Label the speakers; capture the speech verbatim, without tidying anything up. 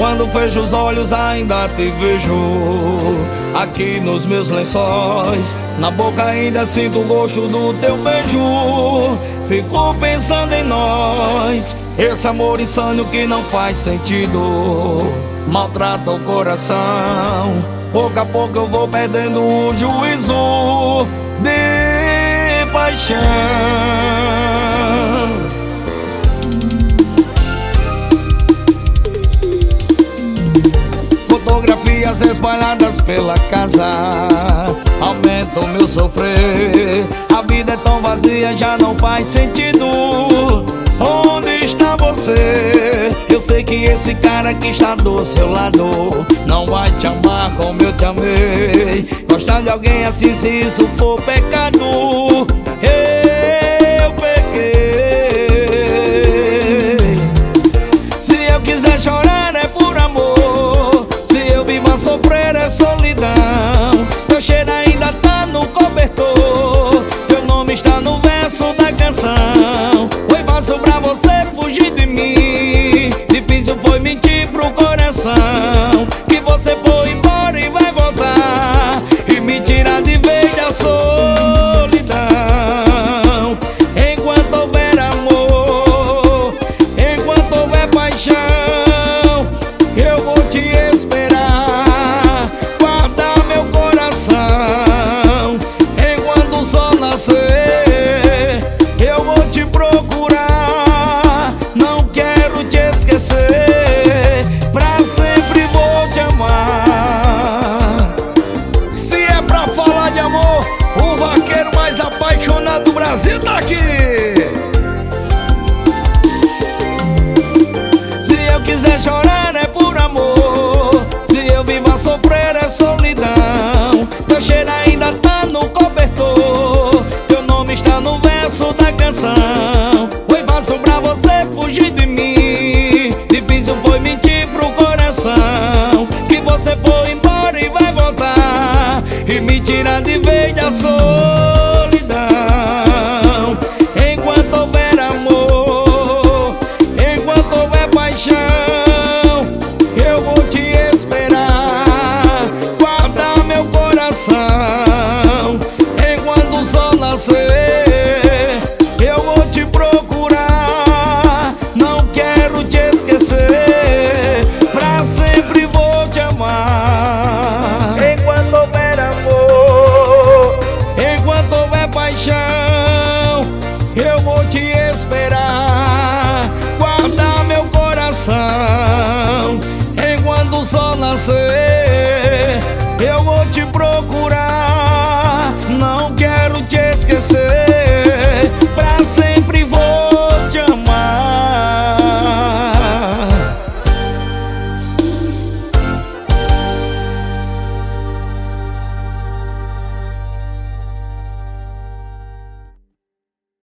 Speaker 1: Quando fecho os olhos ainda te vejo aqui nos meus lençóis. Na boca ainda sinto o gosto do teu beijo. Fico pensando em nós, esse amor insano que não faz sentido maltrata o coração. Pouco a pouco eu vou perdendo o juízo de paixão. Fotografias espalhadas pela casa aumentam meu sofrer. A vida é tão vazia, já não faz sentido. Onde está você? Eu sei que esse cara que está do seu lado não vai te amar como eu te amei. Gostar de alguém assim, se isso for pecado, eu pequei. Se eu quiser chorar é por amor, se eu vivo a sofrer é solidão. Teu cheiro ainda tá no cobertor, teu nome está no verso da canção. Foi fácil pra você fugir de mim, difícil foi mentir pro coração. Que você foi embora e vai voltar e me tirar de vez da solidão. Enquanto houver amor, enquanto houver paixão, eu vou te esperar, guardar meu coração. Enquanto o sol nascer, eu vou te procurar. Não quero te esquecer, pra sempre vou te amar. Se é pra falar de amor, o vaqueiro mais apaixonado do Brasil tá aqui. Se eu quiser chorar é por amor, se eu vivo a sofrer é solidão. Teu cheiro ainda tá no cobertor, teu nome está no verso da canção. Foi fácil pra você fugir de mim, difícil foi mentir pro coração. Que você foi embora e vai voltar e me tirar de vez da solidão. Enquanto houver amor, enquanto houver paixão, eu vou te esperar, guardar meu coração. Enquanto o sol nascer, eu vou te procurar. Não quero te esquecer, pra sempre vou te amar. Enquanto houver amor, enquanto houver paixão,